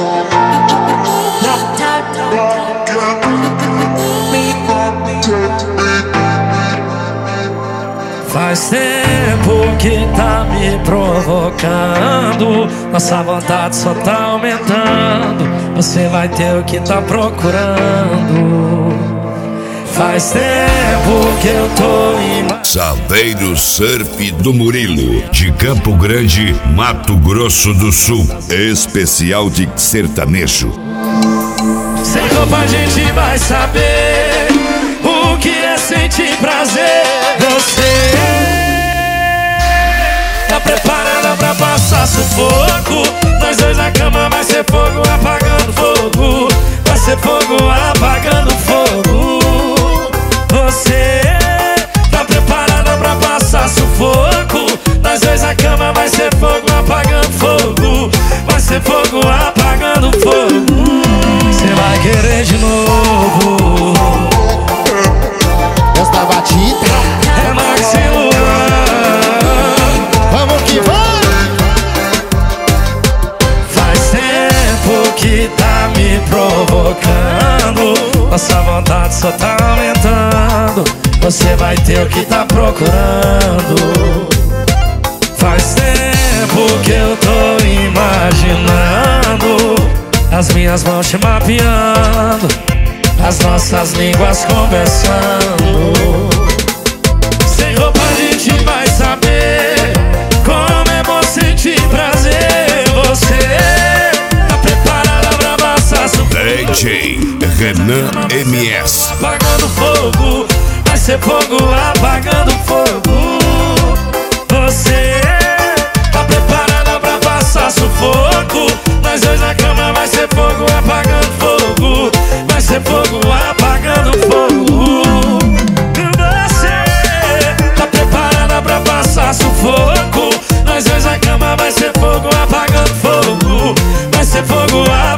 Faz tempo que tá me provocando, nossa vontade só tá aumentando. Você vai ter o que tá procurando. Faz tempo que eu tô Salveiro Surf do Murilo, de Campo Grande, Mato Grosso do Sul. Especial de sertanejo. Sem roupa a gente vai saber o que é sentir prazer. Você tá preparada pra passar sufoco? Nós dois na cama vai ser fogo apagando fogo. Vai ser fogo apagando fogo. Você tá preparada pra passar sufoco? Nós dois na cama vai ser fogo apagando fogo. Vai ser fogo apagando fogo. Você vai querer de novo esta batida. É Max e Luan. Vamos que vamos. Faz tempo que tá me provocando, nossa vontade só tá aumentando. Você vai ter o que tá procurando. Faz tempo que eu tô imaginando as minhas mãos te mapeando, as nossas línguas conversando. Sem roupa a gente vai saber como é bom sentir prazer. Você tá preparada pra passar sufoco? DJ Renan MS. Apagando fogo, vai ser fogo apagando fogo. Você tá preparada pra passar sufoco? Nós dois na cama vai ser fogo apagando fogo. Vai ser fogo apagando fogo. Você tá preparada pra passar sufoco? Nós dois na cama vai ser fogo apagando fogo. Vai ser fogo apagando fogo.